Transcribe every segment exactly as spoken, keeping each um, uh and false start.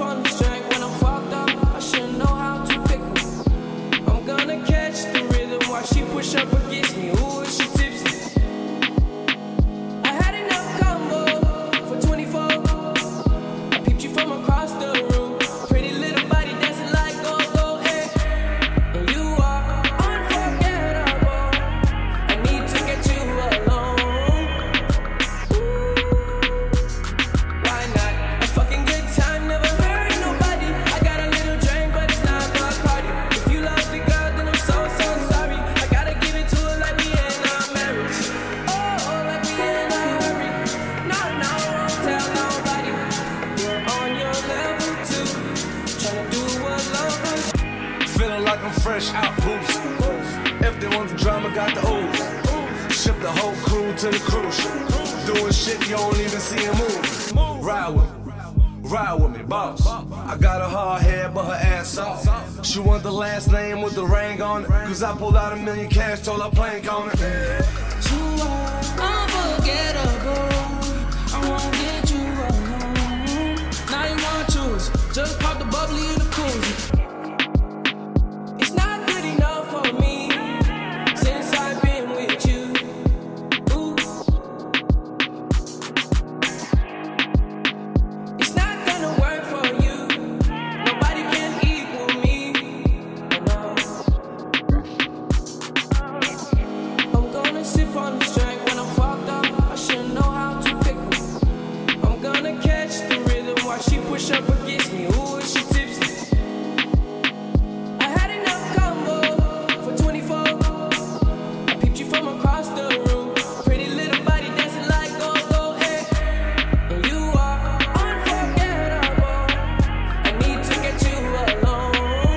on the strength when I'm fucked up. I should know how to pick her. I'm gonna catch the rhythm while she push up against me. Ooh, is she tipsy? I had enough combo for twenty-four. I peeped you from across the room. Pretty little body dancing like go go eh. And you are unforgettable. I need to get you alone. Why not? A fucking good time, never hurt nobody. I got a little drink, but it's not Bacardi. If you love the girl, then I'm so, so sorry. I gotta give it to her like we in our marriage. Oh, like we in a hurry. No, no, won't tell nobody. You're on your level too. Tryna do what lovers. Feeling like I'm fresh out boost. If they want the drama, got the ooze. Ship the whole crew to the cruise. Doing shit you don't even see him move. Ride with me, ride with me, boss. I got a hard head, but her ass off. She want the last name with the ring on it. Cause I pulled out a million cash, told her plank on it. You are unforgettable. I wanna get you alone. Now you wanna choose. Just pop the bubbly in the koozie. It's not good enough for me since I've been with you. Ooh. It's not gonna work for you. Nobody can equal me. No. I'm gonna sip on the strength when I'm fucked up. I should know how to pick her. I'm gonna catch the rhythm while she push up against me. Ooh, is she tipsy? I had enough combo for twenty-four. I peeped you from across the room. Pretty little body dancing like go go eh. And you are unforgettable. I need to get you alone.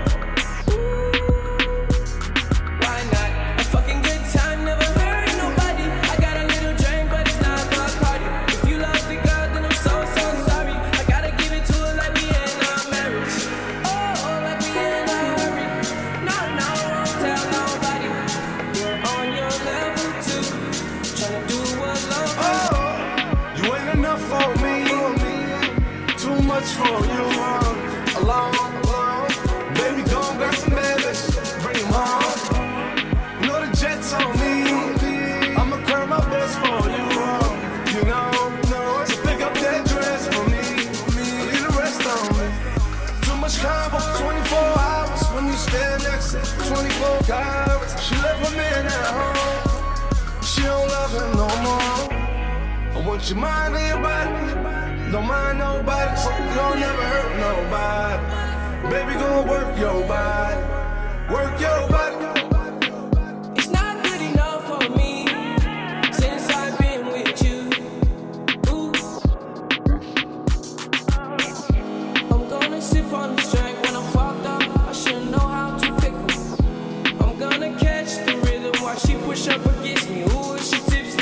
Why not? A fucking good time, never hurt nobody. I got a little drink, but it's not Bacardi. If you love the girl, then I'm so, so sorry. I gotta give it to her like we in our marriage. Oh, like we in a hurry. No, no, won't tell nobody. You're on your level too. Tryna do what love is. Oh, you ain't enough for me. Too much for you. Alone, alone. Baby, go and grab some babies. Bring them home. You know the jet's on me. I'ma curl my best for you. You know, so pick up that dress for me. Leave the rest on me. Too much combo, twenty-four hours. When you stand next to twenty-four hours. She left her man at home. She don't love him no more. I want your mind and your body. Don't mind nobody, so you don't never hurt nobody. Baby, go work your body. Work your body. It's not good enough for me since I've been with you. Ooh. I'm gonna sip on the strength when I'm fucked up. I should know how to pick her. I'm gonna catch the rhythm while she push up against me. Ooh, is she tipsy?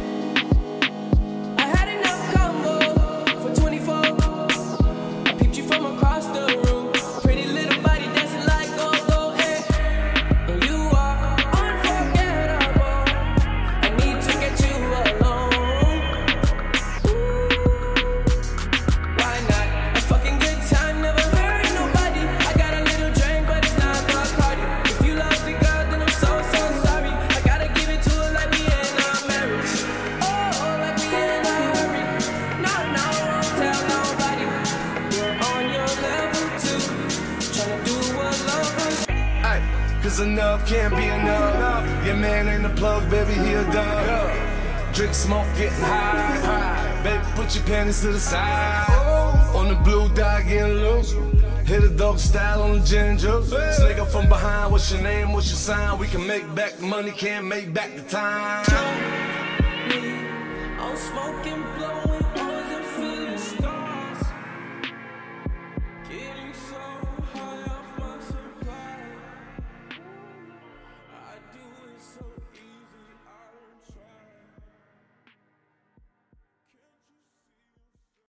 I had enough combo for twenty-four. I peeped you from across the room. Pretty little body dancing like go go eh. And you are unforgettable. I need to get you alone. Why not? A fucking good time, never hurt nobody. I got a little drink, but it's not Bacardi. If you love the girl, then I'm so, so sorry. I gotta give it to her like we in our marriage. Oh, like we in a hurry. No, no, won't tell nobody. You're on your level too. Tryna do what lovers. Ay, cause enough can't be enough. Your man ain't the plug, baby, he a dub. Drink, smoke, getting high. Baby, put your panties to the side. On the blue dot, getting loose. Hit a dog style on the ginger. Snake up from behind, what's your name, what's your sign? We can make back the money, can't make back the time. I'm smoking, blowing.